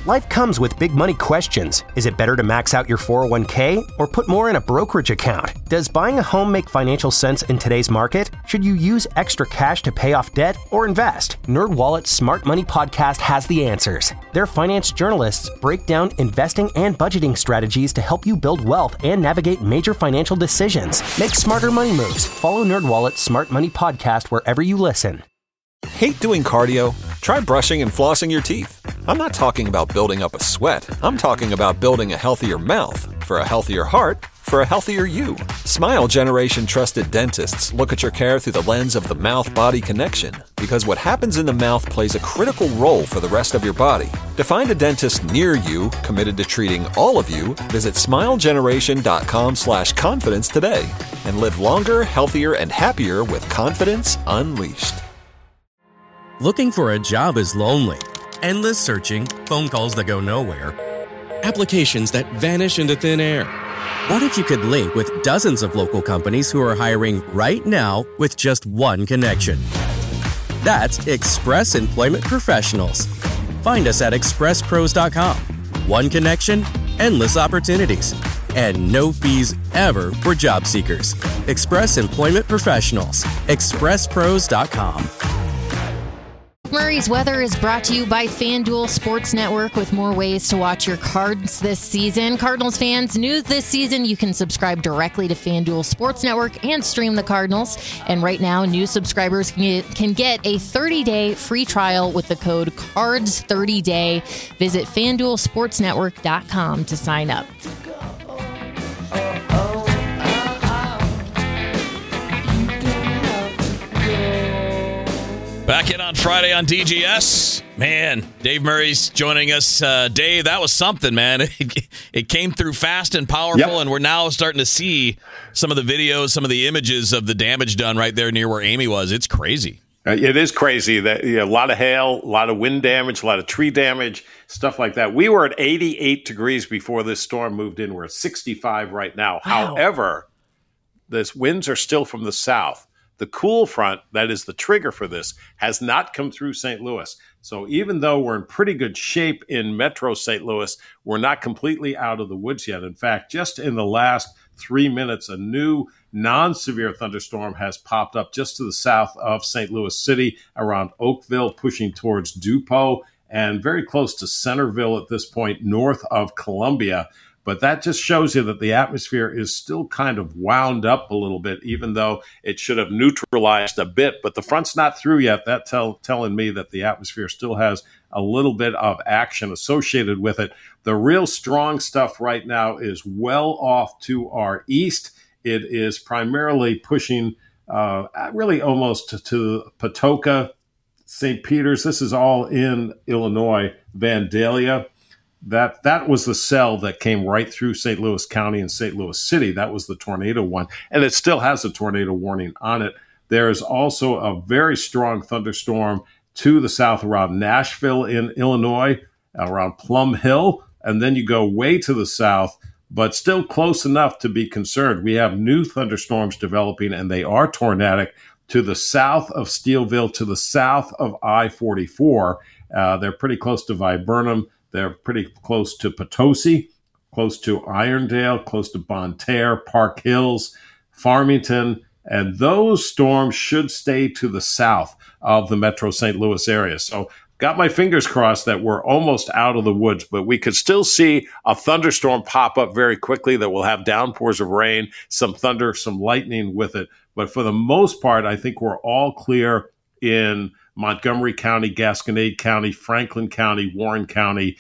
Life comes with big money questions. Is it better to max out your 401k or put more in a brokerage account? Does buying a home make financial sense in today's market? Should you use extra cash to pay off debt or invest? NerdWallet's Smart Money Podcast has the answers. Their finance journalists break down investing and budgeting strategies to help you build wealth and navigate major financial decisions. Make smarter money moves. Follow NerdWallet's Smart Money Podcast wherever you listen. Hate doing cardio? Try brushing and flossing your teeth. I'm not talking about building up a sweat. I'm talking about building a healthier mouth for a healthier heart for a healthier you. Smile Generation trusted dentists look at your care through the lens of the mouth-body connection, because what happens in the mouth plays a critical role for the rest of your body. To find a dentist near you committed to treating all of you, visit smilegeneration.com/confidence today and live longer, healthier, and happier with confidence unleashed. Looking for a job is lonely. Endless searching, phone calls that go nowhere, applications that vanish into thin air. What if you could link with dozens of local companies who are hiring right now with just one connection? That's Express Employment Professionals. Find us at expresspros.com. One connection, endless opportunities, and no fees ever for job seekers. Express Employment Professionals. expresspros.com. Murray's Weather is brought to you by FanDuel Sports Network, with more ways to watch your Cards this season. Cardinals fans, new this season, you can subscribe directly to FanDuel Sports Network and stream the Cardinals. And right now, new subscribers can get a 30-day free trial with the code CARDS30DAY. Visit FanDuelSportsNetwork.com to sign up. Back in on Friday on DGS. Man, Dave Murray's joining us. Dave, that was something, man. It came through fast and powerful, and we're now starting to see some of the videos, some of the images of the damage done right there near where Amy was. It's crazy. It is crazy. That a lot of hail, a lot of wind damage, a lot of tree damage, stuff like that. We were at 88 degrees before this storm moved in. We're at 65 right now. Wow. However, the winds are still from the south. The cool front, that is the trigger for this, has not come through St. Louis. So even though we're in pretty good shape in Metro St. Louis, we're not completely out of the woods yet. In fact, just in the last 3 minutes, a new non-severe thunderstorm has popped up just to the south of St. Louis City, around Oakville, pushing towards Dupont, and very close to Centerville at this point, north of Columbia. But that just shows you that the atmosphere is still kind of wound up a little bit, even though it should have neutralized a bit. But the front's not through yet. That's telling me that the atmosphere still has a little bit of action associated with it. The real strong stuff right now is well off to our east. It is primarily pushing really almost to Patoka, St. Peter's. This is all in Illinois, Vandalia. That was the cell that came right through St. Louis County and St. Louis City. That was the tornado one, and it still has a tornado warning on it. There is also a very strong thunderstorm to the south around Nashville in Illinois, around Plum Hill, and then you go way to the south, but still close enough to be concerned. We have new thunderstorms developing, and they are tornadic to the south of Steelville, to the south of I-44. They're pretty close to Viburnum. They're pretty close to Potosi, close to Irondale, close to Bonne Terre, Park Hills, Farmington, and those storms should stay to the south of the Metro St. Louis area. So got my fingers crossed that we're almost out of the woods, but we could still see a thunderstorm pop up very quickly that will have downpours of rain, some thunder, some lightning with it. But for the most part, I think we're all clear in Montgomery County, Gasconade County, Franklin County, Warren County.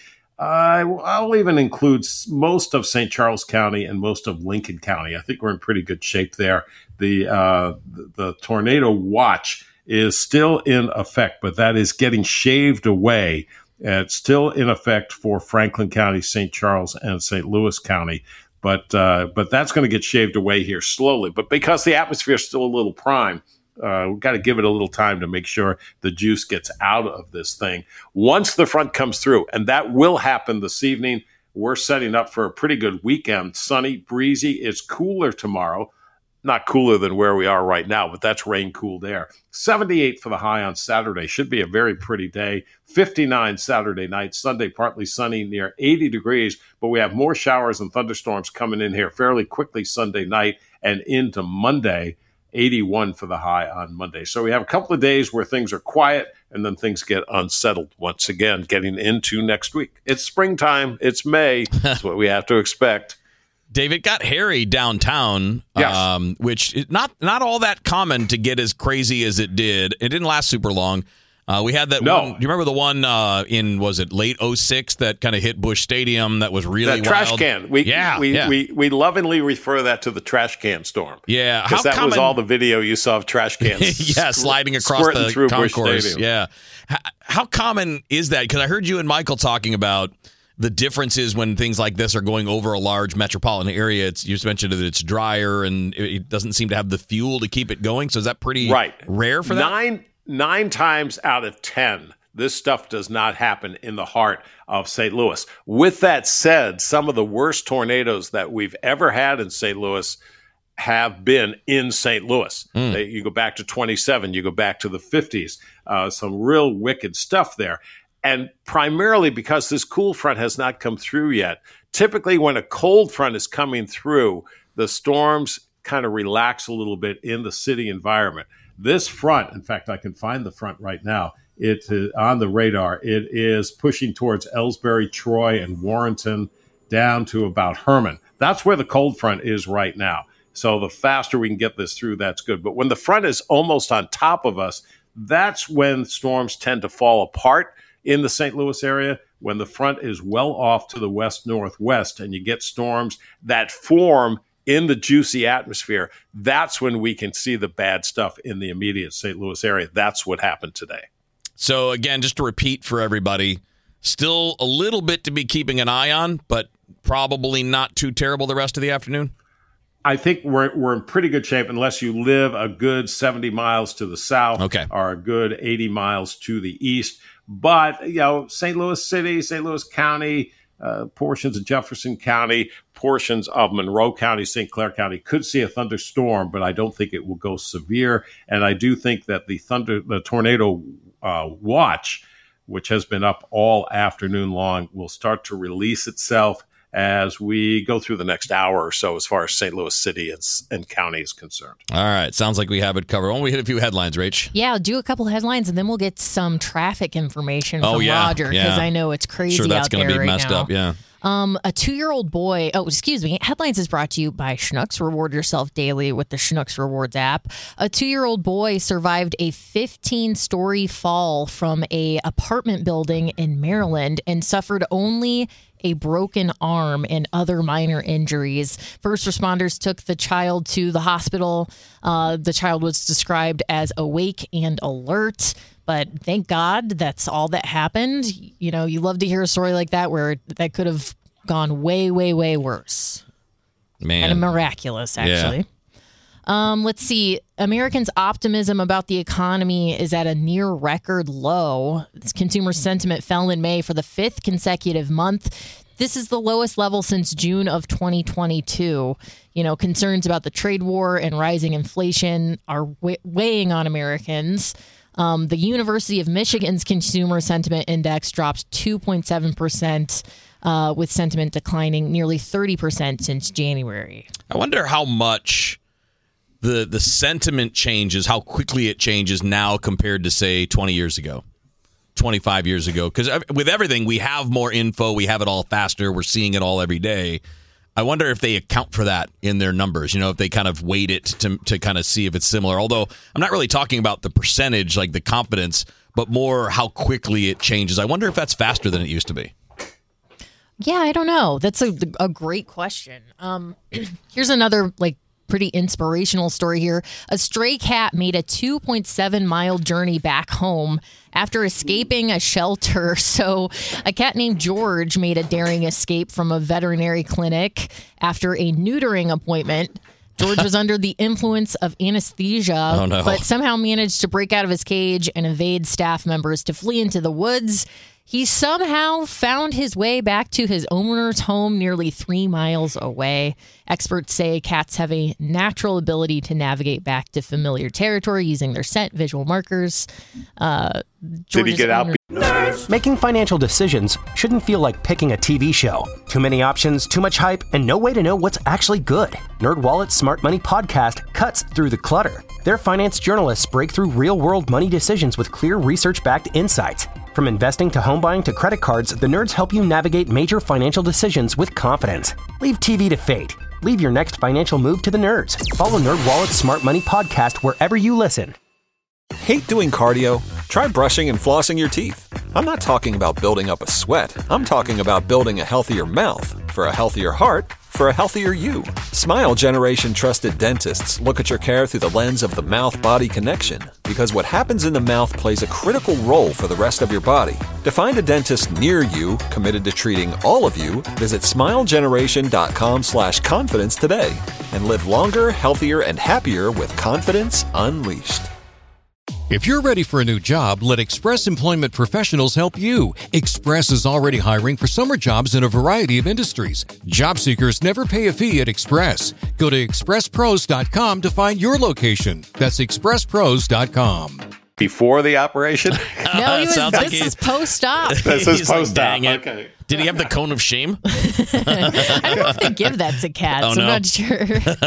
I'll even include most of St. Charles County and most of Lincoln County. I think we're in pretty good shape there. The tornado watch is still in effect, but that is getting shaved away. It's still in effect for Franklin County, St. Charles, and St. Louis County. But that's going to get shaved away here slowly. But because the atmosphere is still a little prime, we've got to give it a little time to make sure the juice gets out of this thing. Once the front comes through, and that will happen this evening, we're setting up for a pretty good weekend. Sunny, breezy. It's cooler tomorrow. not cooler than where we are right now, but that's rain-cooled air. 78 for the high on Saturday. Should be a very pretty day. 59 Saturday night. Sunday, partly sunny, near 80 degrees. But we have more showers and thunderstorms coming in here fairly quickly Sunday night and into Monday. 81 for the high on Monday. So we have a couple of days where things are quiet and then things get unsettled once again, getting into next week. It's springtime. It's May. That's what we have to expect. Dave, it got hairy downtown, yes. Which is not all that common to get as crazy as it did. It didn't last super long. We had that one. Do you remember the one in, was it late 06 that kind of hit Busch Stadium that was really that wild? Trash can. We lovingly refer that to the trash can storm. Yeah. Because that was all the video you saw of trash cans. Yeah, sliding across the through concourse. Yeah. How common is that? Because I heard you and Michael talking about the differences when things like this are going over a large metropolitan area. You just mentioned that it's drier and it doesn't seem to have the fuel to keep it going. So is that pretty rare for that? Nine times out of 10, this stuff does not happen in the heart of St. Louis. With that said, some of the worst tornadoes that we've ever had in St. Louis have been in St. Louis. You go back to 27, you go back to the 50s, some real wicked stuff there. And primarily because this cool front has not come through yet. Typically, when a cold front is coming through, the storms kind of relax a little bit in the city environment. This front, in fact, I can find the front right now. It is on the radar. It is pushing towards Ellsbury, Troy, and Warrenton down to about Herman. That's where the cold front is right now. So the faster we can get this through, that's good. But when the front is almost on top of us, that's when storms tend to fall apart in the St. Louis area. When the front is well off to the west-northwest and you get storms that form in the juicy atmosphere, that's when we can see the bad stuff in the immediate St. Louis area. That's what happened today. So again, just to repeat for everybody, still a little bit to be keeping an eye on, but probably not too terrible the rest of the afternoon. I think we're in pretty good shape unless you live a good 70 miles to the south or a good 80 miles to the east. But, St. Louis City, St. Louis County, portions of Jefferson County, portions of Monroe County, St. Clair County could see a thunderstorm, but I don't think it will go severe. And I do think that the tornado watch, which has been up all afternoon long, will start to release itself as we go through the next hour or so as far as St. Louis City and county is concerned. All right. Sounds like we have it covered. Why don't we hit a few headlines, Rach? Yeah, I'll do a couple headlines, and then we'll get some traffic information from Roger, because I know it's crazy out there right now. Sure, that's going to be messed up, yeah. A 2-year-old boy, Headlines is brought to you by Schnucks. Reward yourself daily with the Schnucks Rewards app. A 2-year-old boy survived a 15-story fall from a apartment building in Maryland and suffered only a broken arm and other minor injuries. First responders took the child to the hospital. The child was described as awake and alert, but thank God that's all that happened. You love to hear a story like that where that could have gone way, way, way worse. Man. Kind of miraculous, actually. Yeah. Let's see. Americans' optimism about the economy is at a near record low. Consumer sentiment fell in May for the 5th consecutive month. This is the lowest level since June of 2022. Concerns about the trade war and rising inflation are weighing on Americans. The University of Michigan's Consumer Sentiment Index dropped 2.7%, with sentiment declining nearly 30% since January. I wonder how much the sentiment changes, how quickly it changes now compared to, say, 20 years ago, 25 years ago. Because with everything, we have more info. We have it all faster. We're seeing it all every day. I wonder if they account for that in their numbers, if they kind of weight it to kind of see if it's similar. Although I'm not really talking about the percentage, like the confidence, but more how quickly it changes. I wonder if that's faster than it used to be. Yeah, I don't know. That's a great question. Here's another pretty inspirational story here. A stray cat made a 2.7-mile journey back home after escaping a shelter. So a cat named George made a daring escape from a veterinary clinic after a neutering appointment. George was under the influence of anesthesia, but somehow managed to break out of his cage and evade staff members to flee into the woods. He somehow found his way back to his owner's home nearly 3 miles away. Experts say cats have a natural ability to navigate back to familiar territory using their scent, visual markers. Did he get out? Making financial decisions shouldn't feel like picking a TV show. Too many options, too much hype, and no way to know what's actually good. NerdWallet's Smart Money podcast cuts through the clutter. Their finance journalists break through real-world money decisions with clear research-backed insights. From investing to home buying to credit cards, the nerds help you navigate major financial decisions with confidence. Leave TV to fate. Leave your next financial move to the nerds. Follow NerdWallet's Smart Money podcast wherever you listen. Hate doing cardio? Try brushing and flossing your teeth. I'm not talking about building up a sweat. I'm talking about building a healthier mouth for a healthier heart for a healthier you. Smile Generation trusted dentists look at your care through the lens of the mouth-body connection, because what happens in the mouth plays a critical role for the rest of your body. To find a dentist near you committed to treating all of you, visit smilegeneration.com/confidence today and live longer, healthier, and happier with confidence unleashed. If you're ready for a new job, let Express Employment Professionals help you. Express is already hiring for summer jobs in a variety of industries. Job seekers never pay a fee at Express. Go to expresspros.com to find your location. That's expresspros.com. Before the operation? No, this is post-op. This is post-op. Dang it. Okay. Did he have the cone of shame? I don't know if they give that to cats. Oh, no. I'm not sure.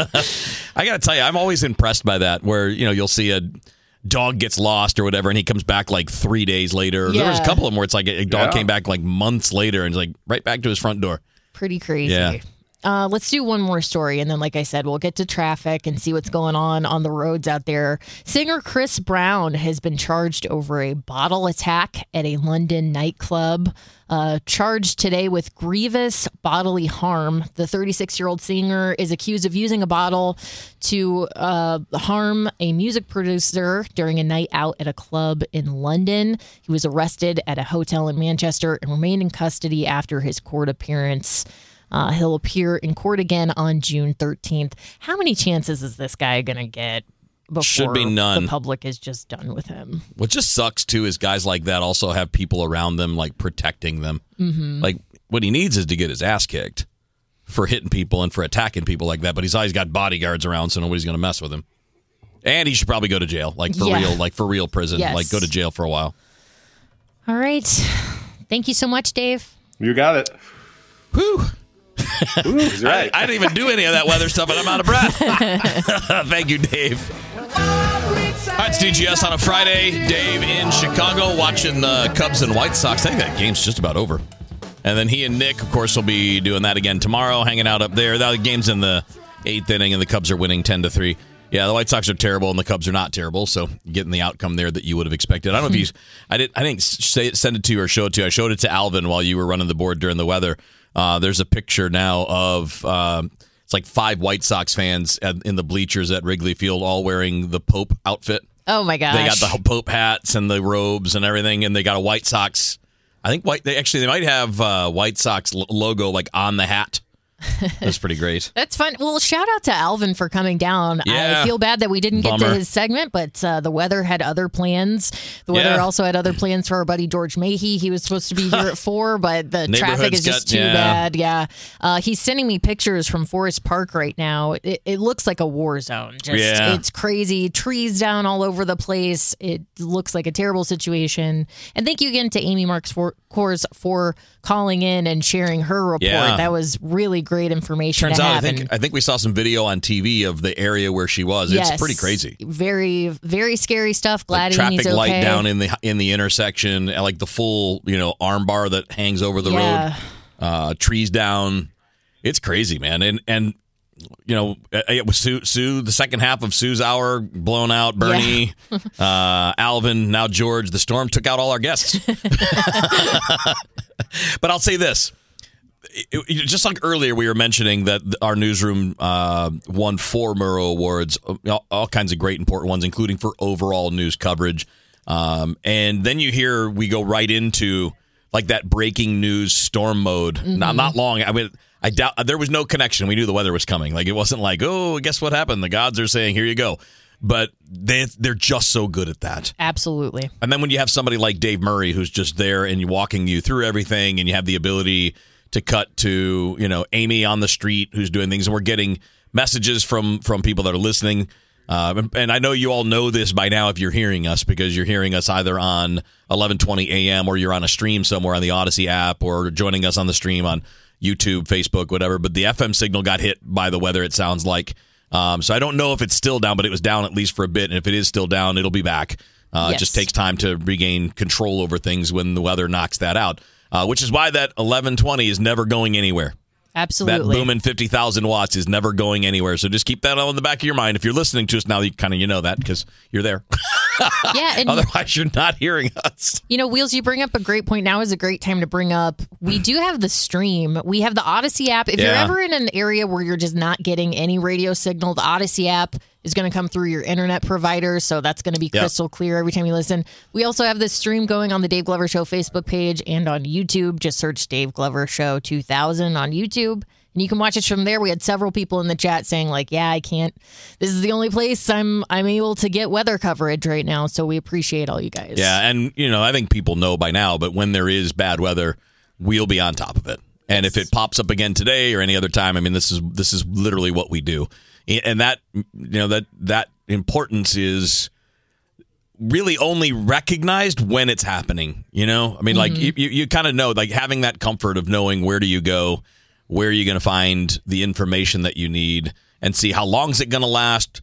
I got to tell you, I'm always impressed by that, where you'll see a dog gets lost or whatever, and he comes back like 3 days later. Yeah. There was a couple of them where it's like a dog came back like months later and like right back to his front door. Pretty crazy. Yeah. Let's do one more story, and then, like I said, we'll get to traffic and see what's going on the roads out there. Singer Chris Brown has been charged over a bottle attack at a London nightclub. Charged today with grievous bodily harm. The 36-year-old singer is accused of using a bottle to harm a music producer during a night out at a club in London. He was arrested at a hotel in Manchester and remained in custody after his court appearance. He'll appear in court again on June 13th. How many chances is this guy going to get before Should be none. The public is just done with him? What just sucks, too, is guys like that also have people around them, like, protecting them. Mm-hmm. Like, what he needs is to get his ass kicked for hitting people and for attacking people like that, but he's always got bodyguards around, so nobody's going to mess with him. And he should probably go to jail, like, for real prison. Yes. Like, go to jail for a while. All right. Thank you so much, Dave. You got it. Whew. Ooh, he's right. I didn't even do any of that weather stuff, and I'm out of breath. Thank you, Dave. All right, it's DGS on a Friday. Dave in Chicago watching the Cubs and White Sox. I think that game's just about over. And then he and Nick, of course, will be doing that again tomorrow, hanging out up there. The game's in the 8th inning, and the Cubs are winning 10-3. Yeah, the White Sox are terrible, and the Cubs are not terrible, so getting the outcome there that you would have expected. I don't know if I didn't send it to you or show it to you. I showed it to Alvin while you were running the board during the weather. There's a picture now of it's like 5 White Sox fans in the bleachers at Wrigley Field, all wearing the Pope outfit. Oh my gosh! They got the Pope hats and the robes and everything, and they got a White Sox. I think they might have White Sox logo like on the hat. That's pretty great. That's fun. Well, shout out to Alvin for coming down. Yeah. I feel bad that we didn't get to his segment, but the weather had other plans. The weather also had other plans for our buddy George Mahey. He was supposed to be here at 4, but the traffic is just too bad. Yeah. He's sending me pictures from Forest Park right now. It looks like a war zone. It's crazy. Trees down all over the place. It looks like a terrible situation. And thank you again to Amy Marks for calling in and sharing her report. Yeah. That was really great information. Turns to out, have. I think we saw some video on TV of the area where she was. Yes, it's pretty crazy. Very, very scary stuff. Glad like he's okay. Traffic light down in the intersection, like the full arm bar that hangs over the road. Trees down. It's crazy, man. And it was Sue. The second half of Sue's hour blown out. Bernie, Alvin, now George. The storm took out all our guests. But I'll say this. Just like earlier, we were mentioning that our newsroom won 4 Murrow Awards, all kinds of great important ones, including for overall news coverage. And then you hear we go right into like that breaking news storm mode. Mm-hmm. Not long. I mean, I doubt there was no connection. We knew the weather was coming. Like it wasn't like, oh, guess what happened? The gods are saying, here you go. but they're just so good at that. Absolutely. And then when you have somebody like Dave Murray who's just there and walking you through everything, and you have the ability to cut to, Amy on the street who's doing things, and we're getting messages from people that are listening. And I know you all know this by now if you're hearing us, because you're hearing us either on 11:20 a.m. or you're on a stream somewhere on the Odyssey app, or joining us on the stream on YouTube, Facebook, whatever. But the FM signal got hit by the weather, it sounds like. So I don't know if it's still down, but it was down at least for a bit. And if it is still down, it'll be back. It just takes time to regain control over things when the weather knocks that out, which is why that 11:20 is never going anywhere. Absolutely. That booming 50,000 watts is never going anywhere. So just keep that on the back of your mind. If you're listening to us now, you know that because you're there. Yeah. And otherwise, you're not hearing us. Wheels, you bring up a great point. Now is a great time to bring up, we do have the stream. We have the Odyssey app. If you're ever in an area where you're just not getting any radio signal, the Odyssey app is going to come through your internet provider. So that's going to be crystal clear every time you listen. We also have the stream going on the Dave Glover Show Facebook page and on YouTube. Just search Dave Glover Show 2000 on YouTube. And you can watch it from there. We had several people in the chat saying, I can't. This is the only place I'm able to get weather coverage right now. So we appreciate all you guys. Yeah, and I think people know by now, but when there is bad weather, we'll be on top of it. And if it pops up again today or any other time, this is literally what we do. And that that importance is really only recognized when it's happening. Like you kind of know, like having that comfort of knowing where do you go, where are you going to find the information that you need, and see how long is it going to last.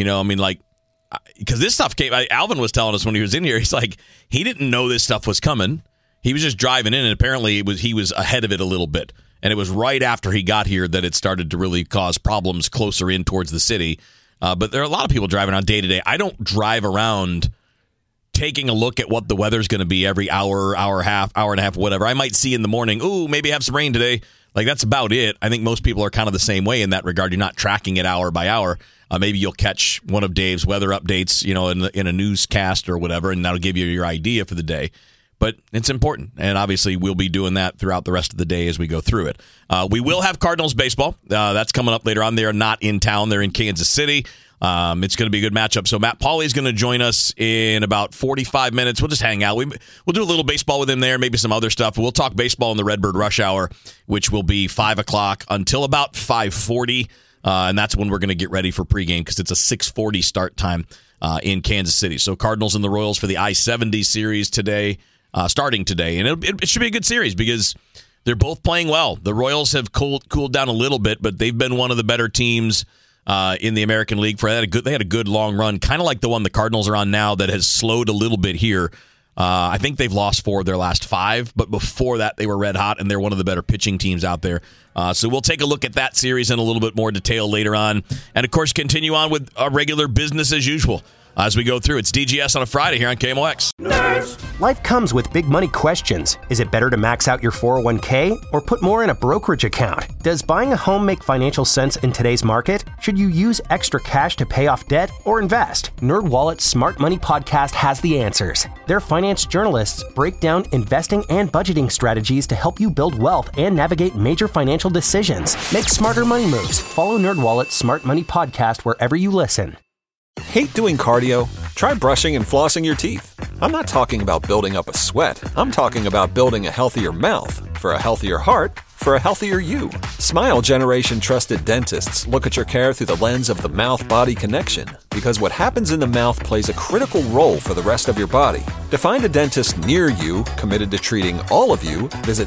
Because this stuff came. Alvin was telling us when he was in here, he's like, he didn't know this stuff was coming. He was just driving in, and apparently he was ahead of it a little bit. And it was right after he got here that it started to really cause problems closer in towards the city. But there are a lot of people driving around day to day. I don't drive around taking a look at what the weather's going to be every hour and a half, whatever. I might see in the morning, maybe have some rain today. Like, that's about it. I think most people are kind of the same way in that regard. You're not tracking it hour by hour. Maybe you'll catch one of Dave's weather updates, in a newscast or whatever, and that'll give you your idea for the day. But it's important, and obviously we'll be doing that throughout the rest of the day as we go through it. We will have Cardinals baseball. That's coming up later on. They're not in town. They're in Kansas City. It's going to be a good matchup. So Matt Pauley is going to join us in about 45 minutes. We'll just hang out. We'll do a little baseball with him there, maybe some other stuff. We'll talk baseball in the Redbird Rush Hour, which will be 5 o'clock until about 5:40, and that's when we're going to get ready for pregame because it's a 6:40 start time in Kansas City. So Cardinals and the Royals for the I-70 series today. Starting today, and it should be a good series because they're both playing well. The Royals have cooled down a little bit, but they've been one of the better teams in the American League. They had a good long run, kind of like the one the Cardinals are on now that has slowed a little bit here. I think they've lost 4 of their last 5, but before that they were red hot, and they're one of the better pitching teams out there. So we'll take a look at that series in a little bit more detail later on, and of course continue on with our regular business as usual. As we go through, it's DGS on a Friday here on KMOX. Nerds. Life comes with big money questions. Is it better to max out your 401k or put more in a brokerage account? Does buying a home make financial sense in today's market? Should you use extra cash to pay off debt or invest? NerdWallet's Smart Money Podcast has the answers. Their finance journalists break down investing and budgeting strategies to help you build wealth and navigate major financial decisions. Make smarter money moves. Follow NerdWallet's Smart Money Podcast wherever you listen. Hate doing cardio? Try brushing and flossing your teeth. I'm not talking about building up a sweat. I'm talking about building a healthier mouth. For a healthier heart, for a healthier you. Smile Generation trusted dentists look at your care through the lens of the mouth-body connection, because what happens in the mouth plays a critical role for the rest of your body. To find a dentist near you committed to treating all of you, visit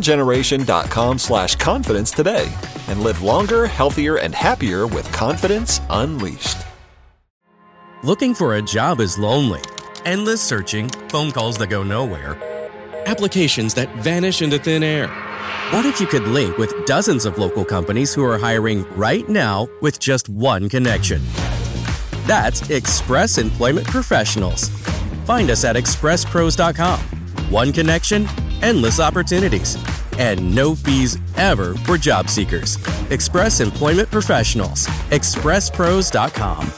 smilegeneration.com/confidence today and live longer, healthier, and happier with confidence unleashed. Looking for a job is lonely. Endless searching, phone calls that go nowhere, applications that vanish into thin air. What if you could link with dozens of local companies who are hiring right now with just one connection? That's Express Employment Professionals. Find us at expresspros.com. One connection, endless opportunities, and no fees ever for job seekers. Express Employment Professionals. expresspros.com.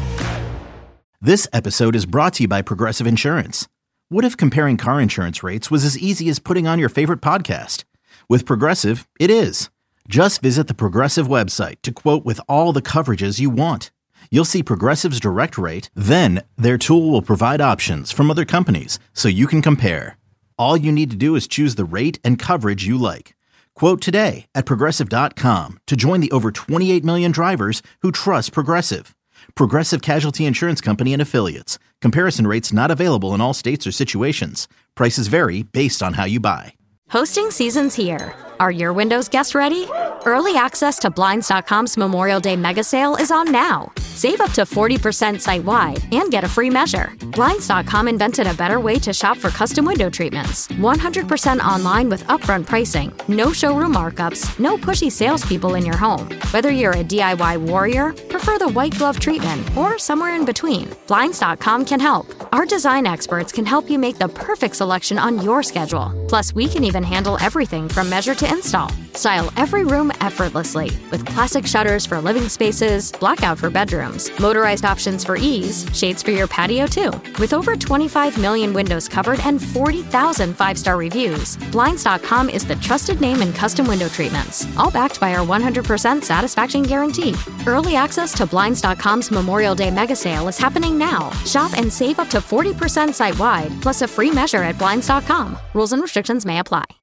This episode is brought to you by Progressive Insurance. What if comparing car insurance rates was as easy as putting on your favorite podcast? With Progressive, it is. Just visit the Progressive website to quote with all the coverages you want. You'll see Progressive's direct rate, then their tool will provide options from other companies so you can compare. All you need to do is choose the rate and coverage you like. Quote today at Progressive.com to join the over 28 million drivers who trust Progressive. Progressive Casualty Insurance Company and Affiliates. Comparison rates not available in all states or situations. Prices vary based on how you buy. Hosting season's here. Are your windows guest ready? Early access to Blinds.com's Memorial Day mega sale is on now. Save up to 40% site-wide and get a free measure. Blinds.com invented a better way to shop for custom window treatments. 100% online with upfront pricing, no showroom markups, no pushy salespeople in your home. Whether you're a DIY warrior, prefer the white glove treatment, or somewhere in between, Blinds.com can help. Our design experts can help you make the perfect selection on your schedule. Plus, we can even handle everything from measure to install. Style every room effortlessly with classic shutters for living spaces, blackout for bedrooms, motorized options for ease, shades for your patio too. With over 25 million windows covered and 40,000 five-star reviews, Blinds.com is the trusted name in custom window treatments, all backed by our 100% satisfaction guarantee. Early access to Blinds.com's Memorial Day mega sale is happening now. Shop and save up to 40% site-wide, plus a free measure at Blinds.com. Rules and restrictions may apply.